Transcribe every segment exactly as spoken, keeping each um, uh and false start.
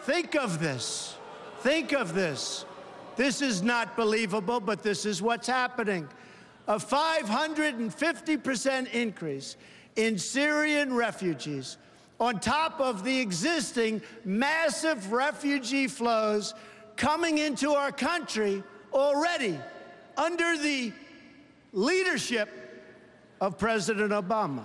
think of this. Think of this. This is not believable, but this is what's happening. A five hundred fifty percent increase in Syrian refugees on top of the existing massive refugee flows coming into our country already under the leadership of President Obama.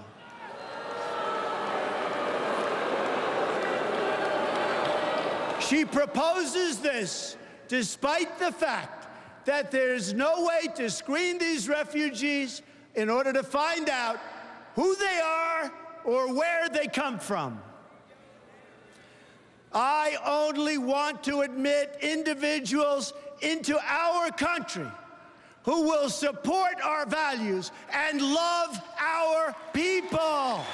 She proposes this despite the fact that there's no way to screen these refugees in order to find out who they are or where they come from. I only want to admit individuals into our country who will support our values and love our people.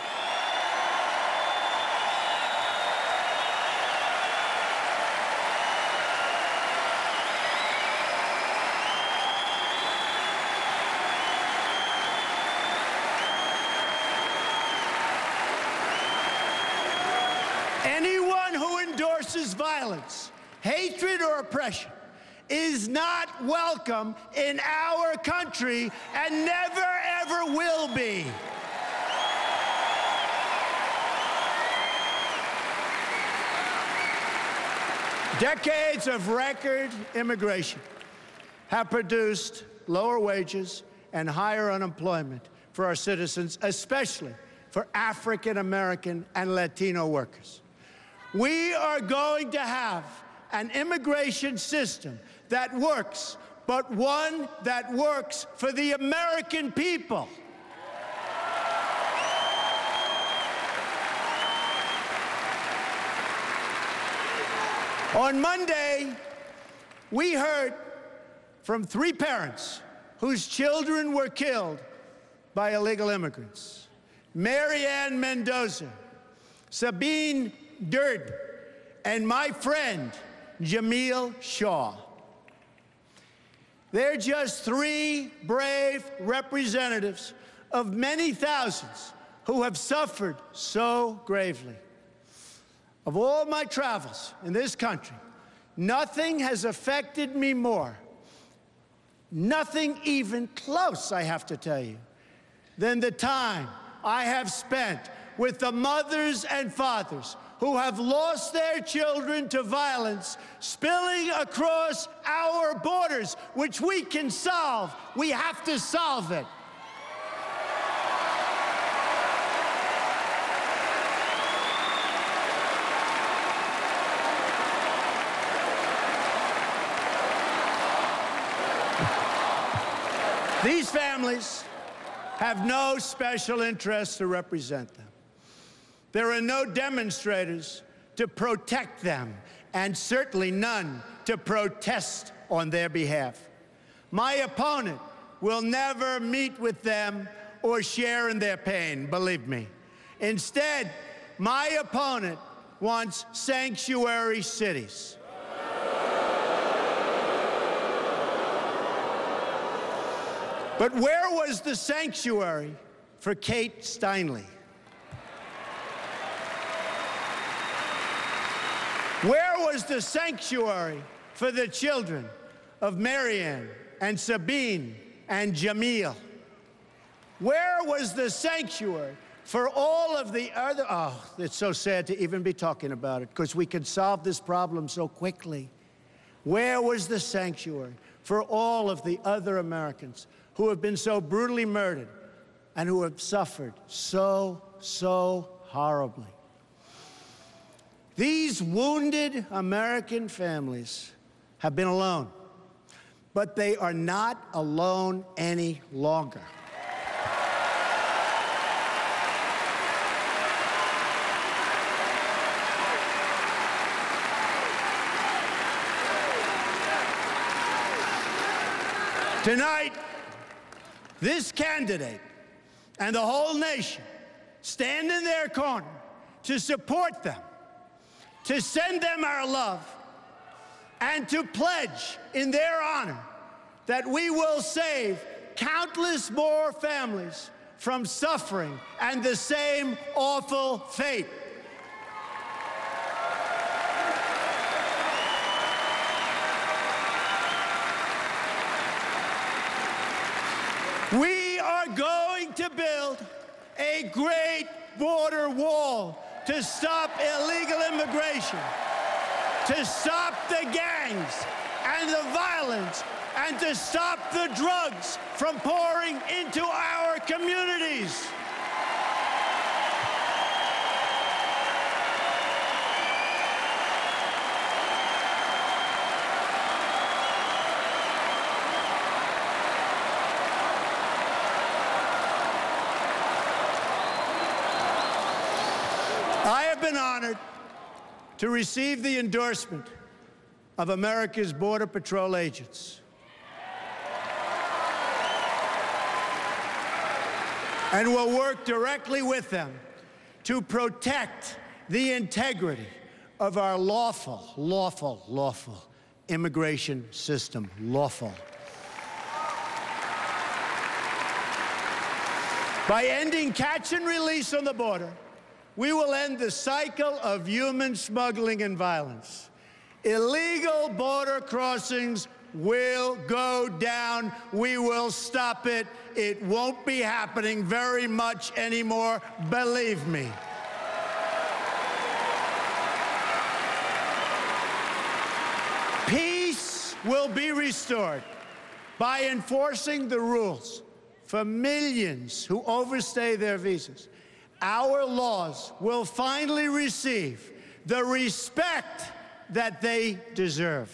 Anyone who endorses violence, hatred, or oppression is not welcome in our country and never, ever will be. Decades of record immigration have produced lower wages and higher unemployment for our citizens, especially for African American and Latino workers. We are going to have an immigration system that works, but one that works for the American people. On Monday, we heard from three parents whose children were killed by illegal immigrants: Marianne Mendoza, Sabine Durden, and my friend, Jamil Shaw. They're just three brave representatives of many thousands who have suffered so gravely. Of all my travels in this country, nothing has affected me more, nothing even close, I have to tell you, than the time I have spent with the mothers and fathers who have lost their children to violence spilling across our borders, which we can solve. We have to solve it. These families have no special interests to represent them. There are no demonstrators to protect them, and certainly none to protest on their behalf. My opponent will never meet with them or share in their pain, believe me. Instead, my opponent wants sanctuary cities. But where was the sanctuary for Kate Steinle? Where was the sanctuary for the children of Marianne and Sabine and Jamil? Where was the sanctuary for all of the other? Oh, it's so sad to even be talking about it, because we could solve this problem so quickly. Where was the sanctuary for all of the other Americans who have been so brutally murdered and who have suffered so, so horribly? These wounded American families have been alone, but they are not alone any longer. Tonight, this candidate and the whole nation stand in their corner to support them, to send them our love, and to pledge in their honor that we will save countless more families from suffering and the same awful fate. We are going to build a great border wall to stop illegal immigration, to stop the gangs and the violence, and to stop the drugs from pouring into our communities. I have been honored to receive the endorsement of America's Border Patrol agents. And will work directly with them to protect the integrity of our lawful, lawful, lawful immigration system. Lawful. By ending catch and release on the border, we will end the cycle of human smuggling and violence. Illegal border crossings will go down. We will stop it. It won't be happening very much anymore, believe me. Peace will be restored by enforcing the rules for millions who overstay their visas. Our laws will finally receive the respect that they deserve.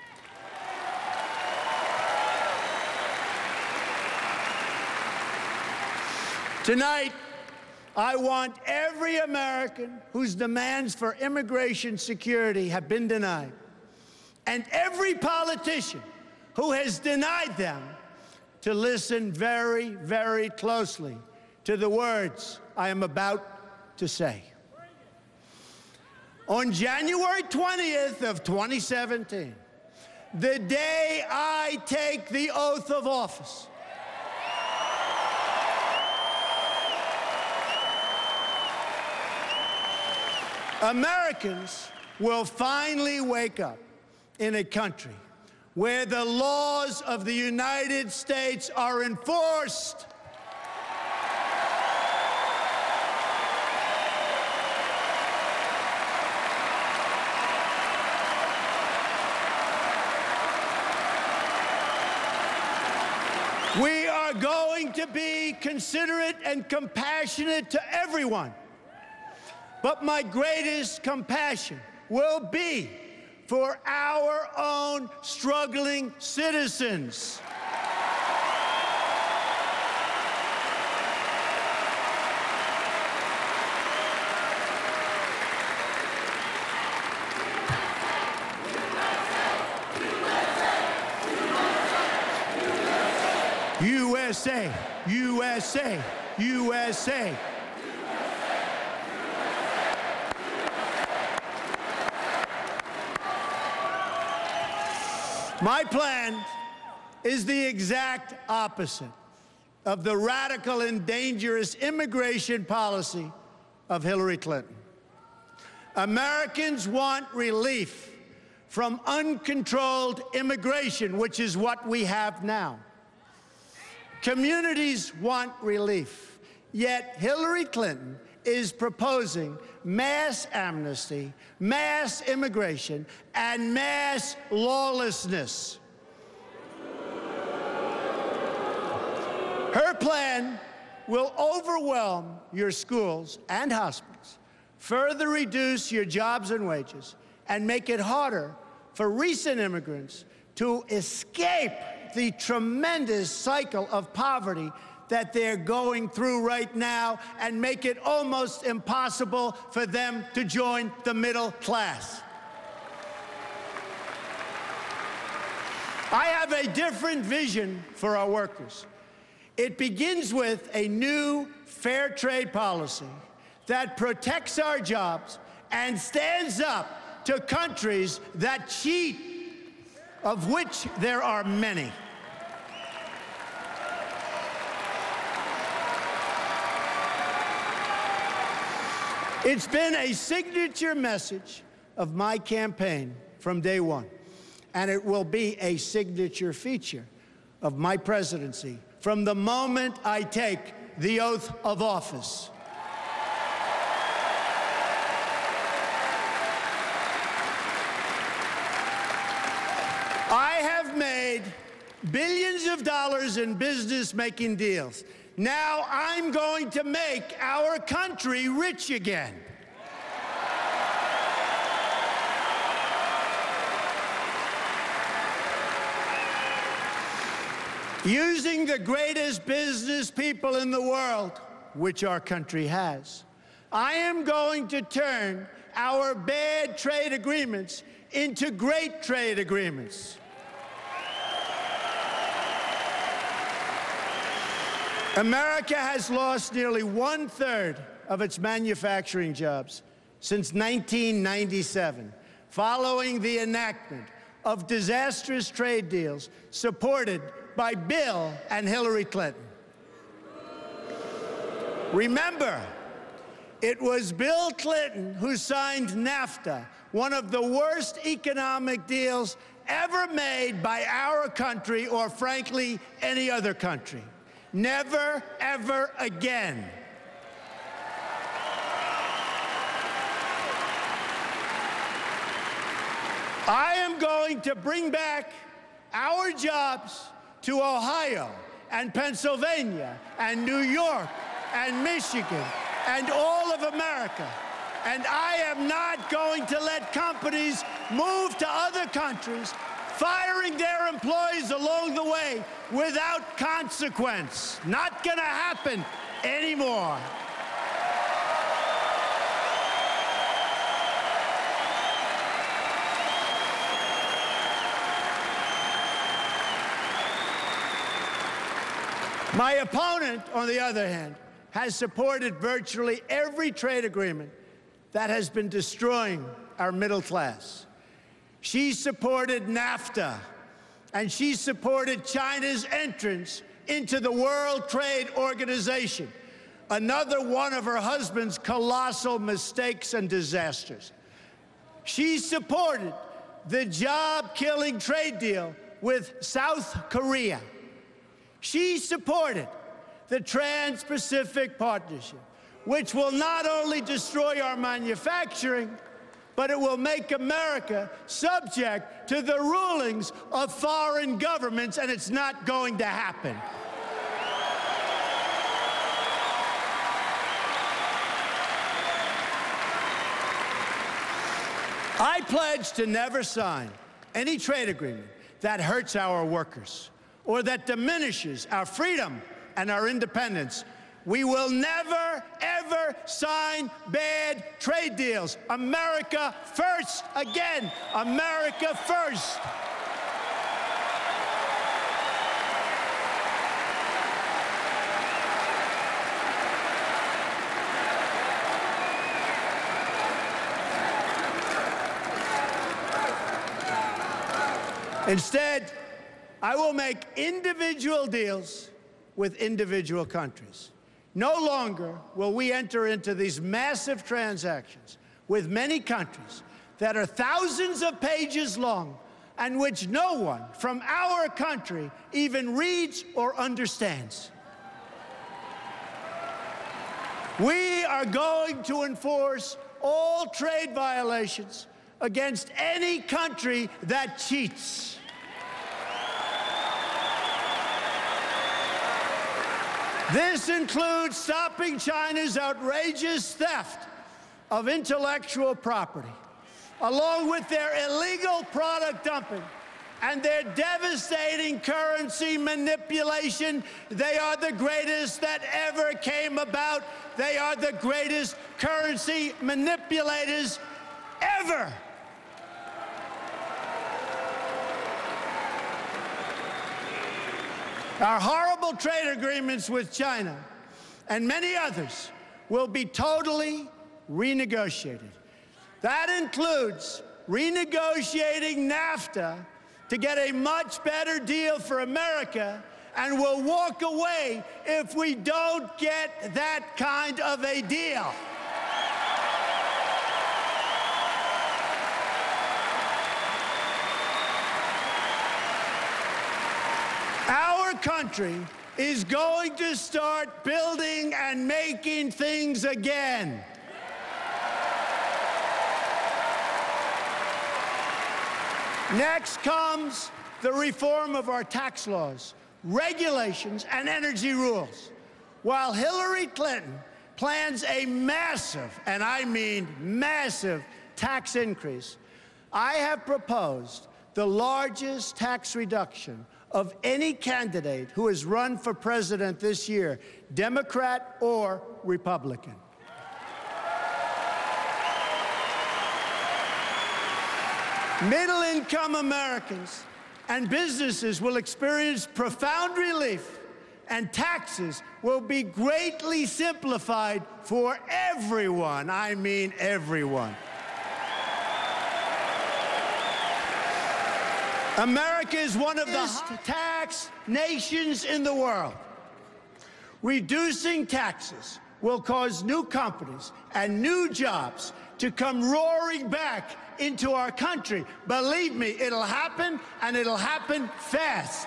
Tonight, I want every American whose demands for immigration security have been denied, and every politician who has denied them, to listen very, very closely to the words I am about to say. On January twentieth of twenty seventeen, the day I take the oath of office, Americans will finally wake up in a country where the laws of the United States are enforced. We are going to be considerate and compassionate to everyone. But my greatest compassion will be for our own struggling citizens. U S A, U S A, U S A. My plan is the exact opposite of the radical and dangerous immigration policy of Hillary Clinton. Americans want relief from uncontrolled immigration, which is what we have now. Communities want relief, yet Hillary Clinton is proposing mass amnesty, mass immigration, and mass lawlessness. Her plan will overwhelm your schools and hospitals, further reduce your jobs and wages, and make it harder for recent immigrants to escape the tremendous cycle of poverty that they're going through right now, and make it almost impossible for them to join the middle class. I have a different vision for our workers. It begins with a new fair trade policy that protects our jobs and stands up to countries that cheat, of which there are many. It's been a signature message of my campaign from day one, and it will be a signature feature of my presidency from the moment I take the oath of office. I have made billions of dollars in business-making deals. Now I'm going to make our country rich again. Using the greatest business people in the world, which our country has, I am going to turn our bad trade agreements into great trade agreements. America has lost nearly one-third of its manufacturing jobs since nineteen ninety-seven, following the enactment of disastrous trade deals supported by Bill and Hillary Clinton. Remember, it was Bill Clinton who signed NAFTA, one of the worst economic deals ever made by our country or, frankly, any other country. Never, ever again. I am going to bring back our jobs to Ohio and Pennsylvania and New York and Michigan and all of America. And I am not going to let companies move to other countries, firing their employees along the way without consequence. Not gonna happen anymore. My opponent, on the other hand, has supported virtually every trade agreement that has been destroying our middle class. She supported NAFTA, and she supported China's entrance into the World Trade Organization, another one of her husband's colossal mistakes and disasters. She supported the job-killing trade deal with South Korea. She supported the Trans-Pacific Partnership, which will not only destroy our manufacturing, but it will make America subject to the rulings of foreign governments, and it's not going to happen. I pledge to never sign any trade agreement that hurts our workers or that diminishes our freedom and our independence. We will never, ever sign bad trade deals. America first. Again, America first. Instead, I will make individual deals with individual countries. No longer will we enter into these massive transactions with many countries that are thousands of pages long and which no one from our country even reads or understands. We are going to enforce all trade violations against any country that cheats. This includes stopping China's outrageous theft of intellectual property, along with their illegal product dumping and their devastating currency manipulation. They are the greatest that ever came about. They are the greatest currency manipulators ever. Our horrible trade agreements with China and many others will be totally renegotiated. That includes renegotiating NAFTA to get a much better deal for America, and we'll walk away if we don't get that kind of a deal. Our country is going to start building and making things again. Next comes the reform of our tax laws, regulations, and energy rules. While Hillary Clinton plans a massive, and I mean massive, tax increase, I have proposed the largest tax reduction of any candidate who has run for president this year, Democrat or Republican. Middle-income Americans and businesses will experience profound relief, and taxes will be greatly simplified for everyone. I mean everyone. America is one of the highest tax nations in the world. Reducing taxes will cause new companies and new jobs to come roaring back into our country. Believe me, it'll happen, and it'll happen fast.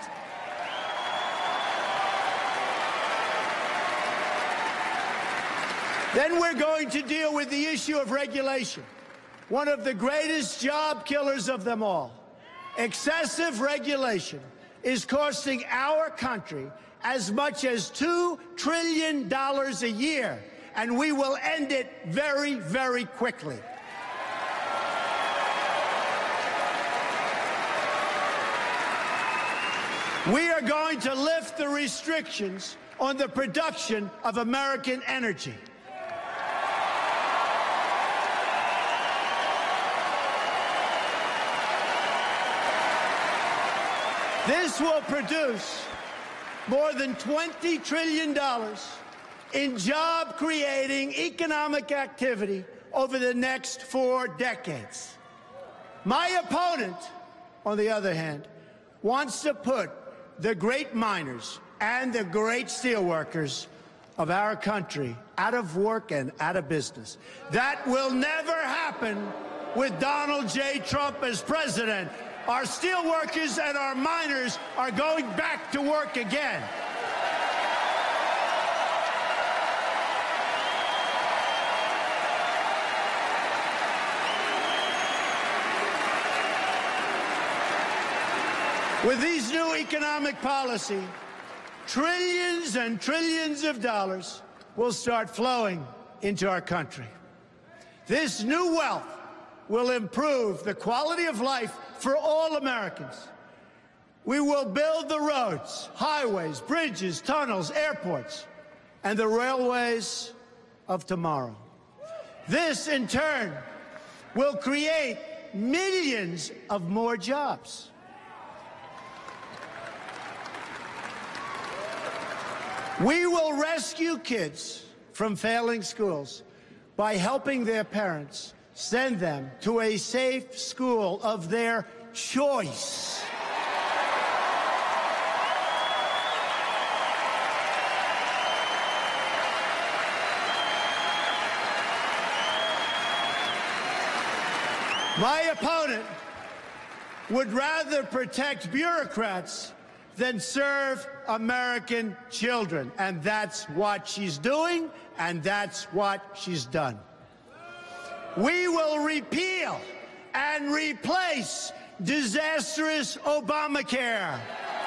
Then we're going to deal with the issue of regulation, one of the greatest job killers of them all. Excessive regulation is costing our country as much as two trillion dollars a year, and we will end it very, very quickly. We are going to lift the restrictions on the production of American energy. This will produce more than twenty trillion dollars in job-creating economic activity over the next four decades. My opponent, on the other hand, wants to put the great miners and the great steelworkers of our country out of work and out of business. That will never happen with Donald J. Trump as president. Our steelworkers and our miners are going back to work again. With these new economic policy, trillions and trillions of dollars will start flowing into our country. This new wealth will improve the quality of life for all Americans. We will build the roads, highways, bridges, tunnels, airports, and the railways of tomorrow. This, in turn, will create millions of more jobs. We will rescue kids from failing schools by helping their parents send them to a safe school of their choice. My opponent would rather protect bureaucrats than serve American children. And that's what she's doing, and that's what she's done. We will repeal and replace disastrous Obamacare.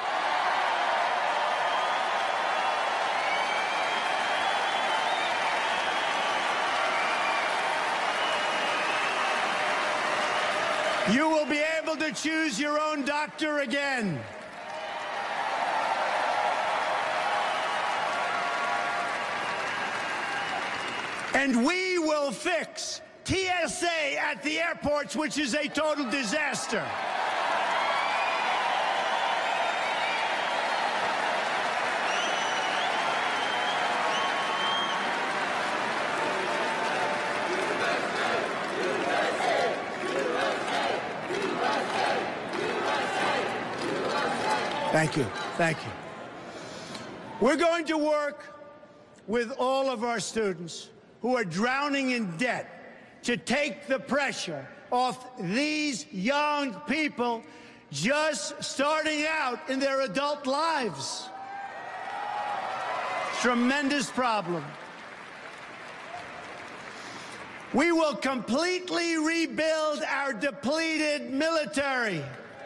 You will be able to choose your own doctor again. And we will fix T S A at the airports, which is a total disaster. Thank you. Thank you. We're going to work with all of our students who are drowning in debt to take the pressure off these young people just starting out in their adult lives. tremendous problem. We will completely rebuild our depleted military.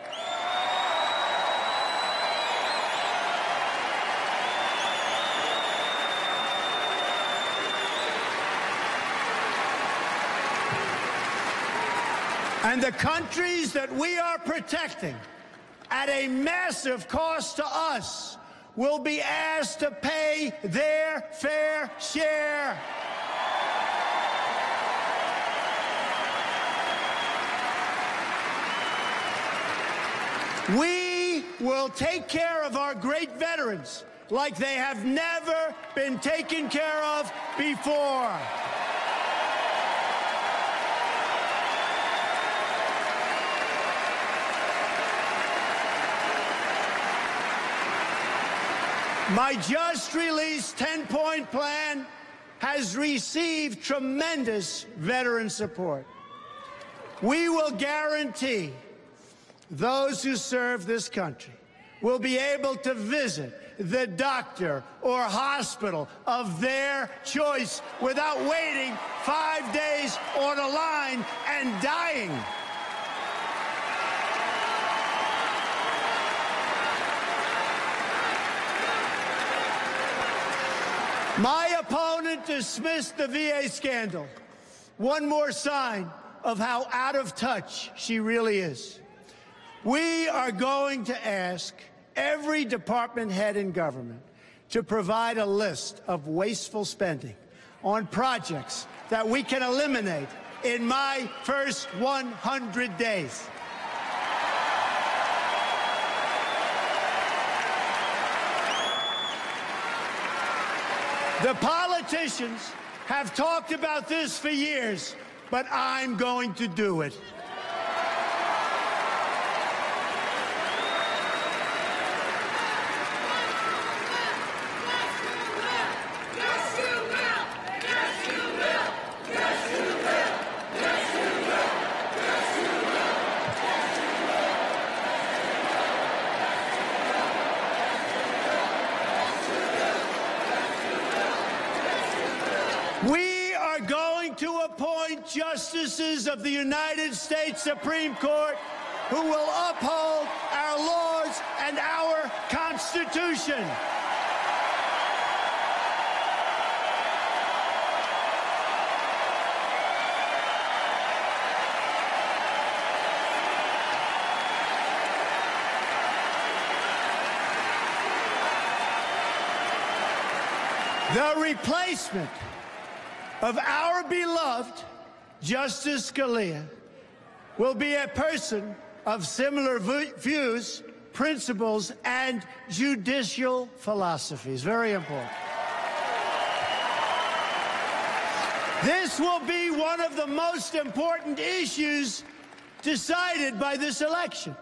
And the countries that we are protecting at a massive cost to us will be asked to pay their fair share. We will take care of our great veterans like they have never been taken care of before. My just-released ten-point plan has received tremendous veteran support. We will guarantee those who serve this country will be able to visit the doctor or hospital of their choice without waiting five days on a line and dying. My opponent dismissed the V A scandal. One more sign of how out of touch she really is. We are going to ask every department head in government to provide a list of wasteful spending on projects that we can eliminate in my first one hundred days. The politicians have talked about this for years, but I'm going to do it. We are going to appoint justices of the United States Supreme Court who will uphold our laws and our Constitution. The replacement of our beloved Justice Scalia will be a person of similar views, principles, and judicial philosophies. Very important. This will be one of the most important issues decided by this election.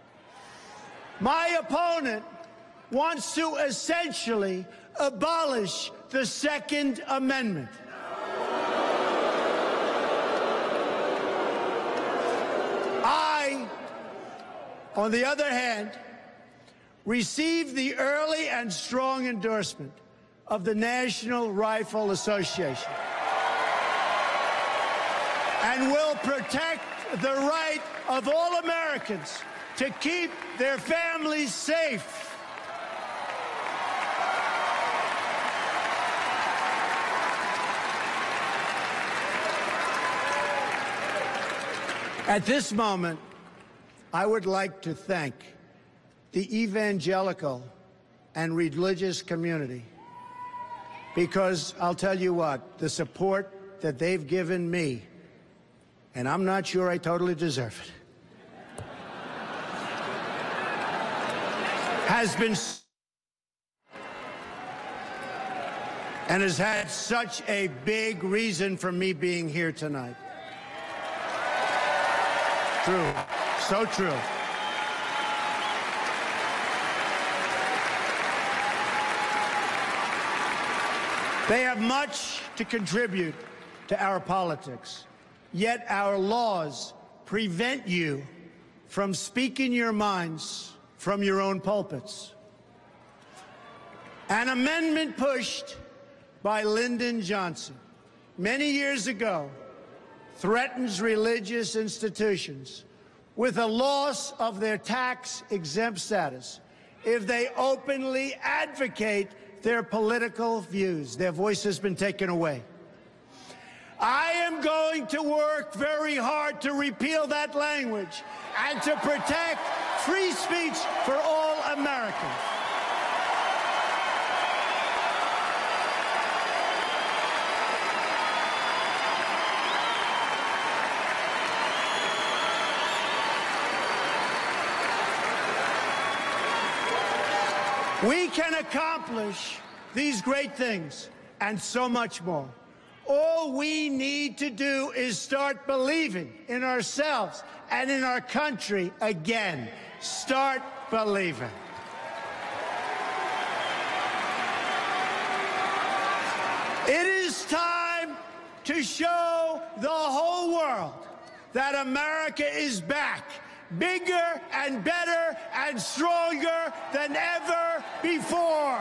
My opponent wants to essentially abolish the Second Amendment. I, on the other hand, received the early and strong endorsement of the National Rifle Association and will protect the right of all Americans to keep their families safe. At this moment, I would like to thank the evangelical and religious community, because I'll tell you what, the support that they've given me, and I'm not sure I totally deserve it, has been and has had such a big reason for me being here tonight. True. So true. They have much to contribute to our politics, yet our laws prevent you from speaking your minds from your own pulpits. An amendment pushed by Lyndon Johnson many years ago threatens religious institutions with a loss of their tax-exempt status if they openly advocate their political views. Their voice has been taken away. I am going to work very hard to repeal that language and to protect free speech for all Americans. We can accomplish these great things and so much more. All we need to do is start believing in ourselves and in our country again. Start believing. It is time to show the whole world that America is back, bigger and better and stronger than ever before.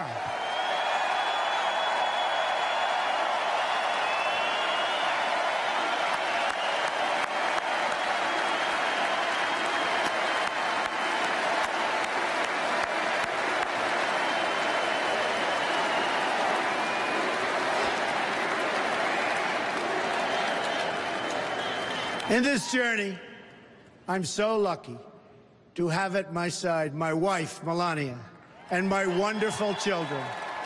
In this journey, I'm so lucky to have at my side my wife, Melania, and my wonderful children,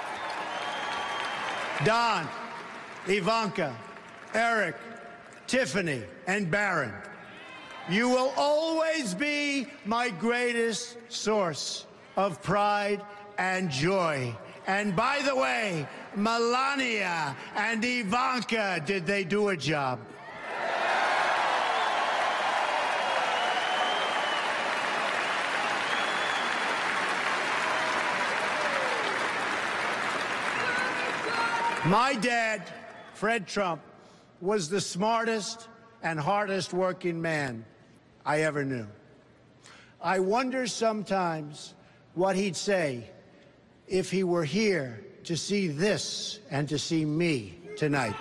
Don, Ivanka, Eric, Tiffany, and Barron. You will always be my greatest source of pride and joy. And by the way, Melania and Ivanka, did they do a job? My dad, Fred Trump, was the smartest and hardest working man I ever knew. I wonder sometimes what he'd say if he were here to see this and to see me tonight.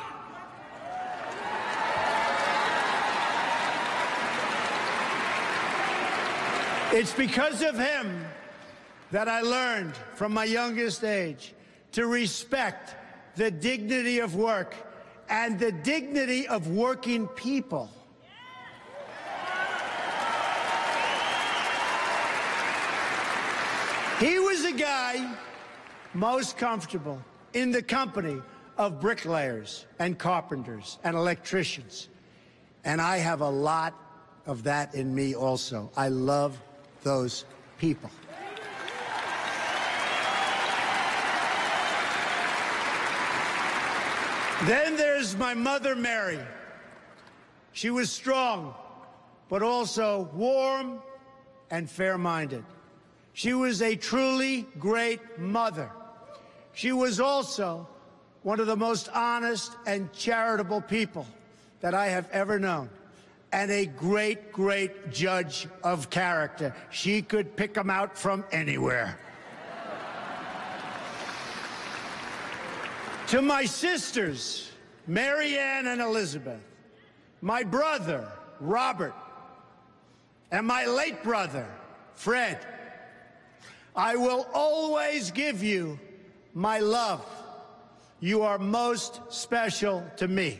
It's because of him that I learned from my youngest age to respect the dignity of work and the dignity of working people. He was a guy most comfortable in the company of bricklayers and carpenters and electricians. And I have a lot of that in me also. I love those people. Then there's my mother, Mary. She was strong, but also warm and fair-minded. She was a truly great mother. She was also one of the most honest and charitable people that I have ever known, and a great, great judge of character. She could pick them out from anywhere. To my sisters, Mary Ann and Elizabeth, my brother, Robert, and my late brother, Fred, I will always give you my love. You are most special to me.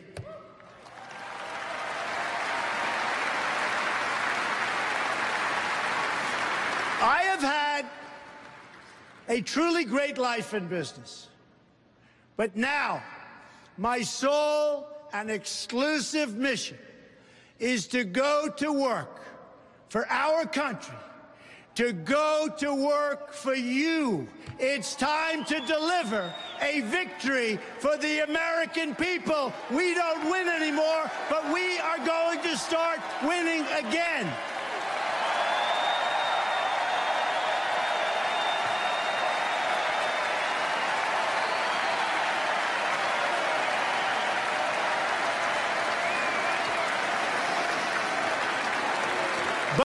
I have had a truly great life in business. But now, my sole and exclusive mission is to go to work for our country, to go to work for you. It's time to deliver a victory for the American people. We don't win anymore, but we are going to start winning again.